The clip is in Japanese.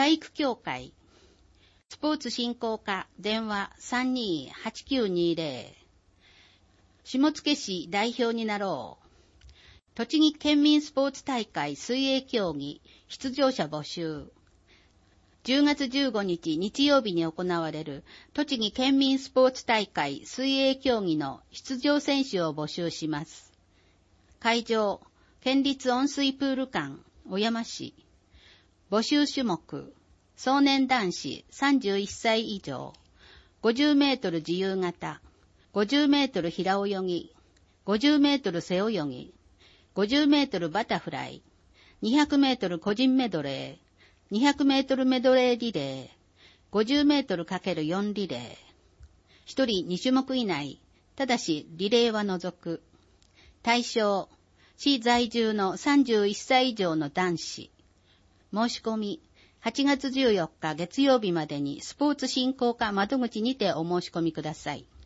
体育協会スポーツ振興課電話 32-8920 下野市代表になろう。栃木県民スポーツ大会水泳競技出場者募集。10月15日日曜日に行われる栃木県民スポーツ大会水泳競技の出場選手を募集します。会場、県立温水プール館、小山市。募集種目、少年男子31歳以上、50メートル自由形、50メートル平泳ぎ、50メートル背泳ぎ、50メートルバタフライ、200メートル個人メドレー、200メートルメドレーリレー、50メートル ×4 リレー。1人2種目以内、ただしリレーは除く。対象、市在住の31歳以上の男子。申し込み、8月14日月曜日までにスポーツ振興課窓口にてお申し込みください。